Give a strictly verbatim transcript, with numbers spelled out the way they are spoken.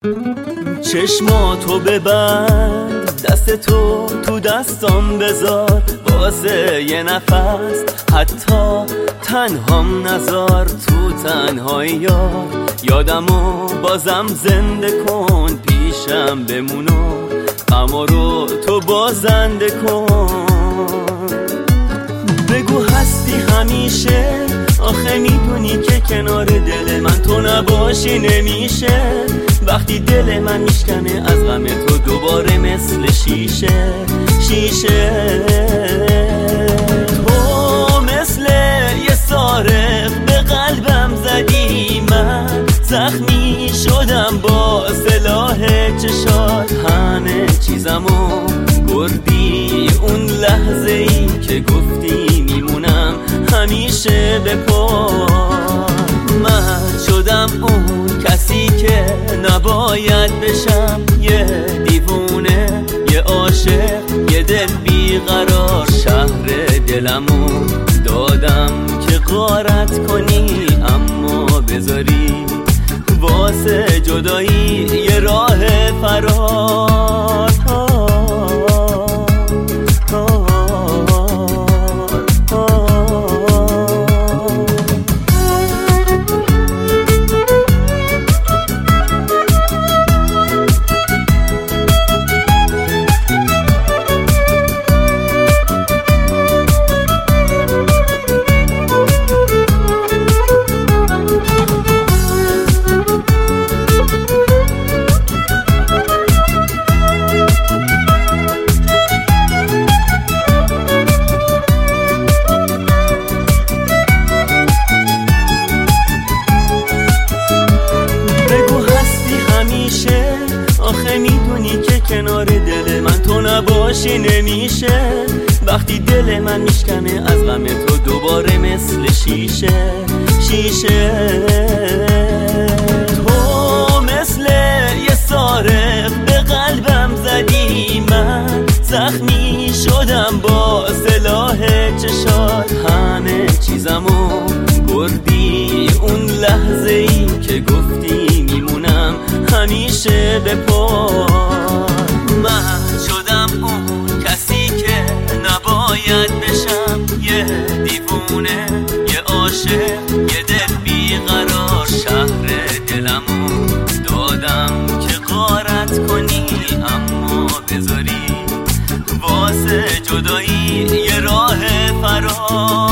چشماتو ببند، دست تو تو دستام بذار، واسه یه نفس حتی تنهام نذار. تو تنهایی یار یادمو بازم زنده کن، پیشم بمونو غما رو تو بازنده کن. بگو هستی همیشه، آخه میدونی که کنار دل من تو نباشی نمیشه. وقتی دل من میشکنه از غم تو دوباره مثل شیشه شیشه. تو مثل یه سارق به قلبم زدی، من زخمی شدم با سلاح چشات. همه چیزمو بردی اون لحظه ای که گفتی میمونم همیشه به پا. من شدم اون کسی که نباید بشم، یه دیوونه، یه عاشق، یه دل بیقرار. شهر دلمو دادم که غارت کنی، اما بذاری واسه جدایی یه راه فرار. آخه میدونی که کنار دل من تو نباشی نمیشه. وقتی دل من میشکنه از غم تو دوباره مثل شیشه شیشه. تو مثل یه سارق به قلبم زدی، من زخمی شدم با سلاح چشات. همه چیزمو بردی اون لحظه ای که گفتی میمونم همیشه به پا. من شدم اون کسی که نباید بشم، یه دیوونه، یه عاشق، یه دل بیقرار. شهر دلمو دادم که غارت کنی، اما بذاری واسه جدایی یه راه فرار.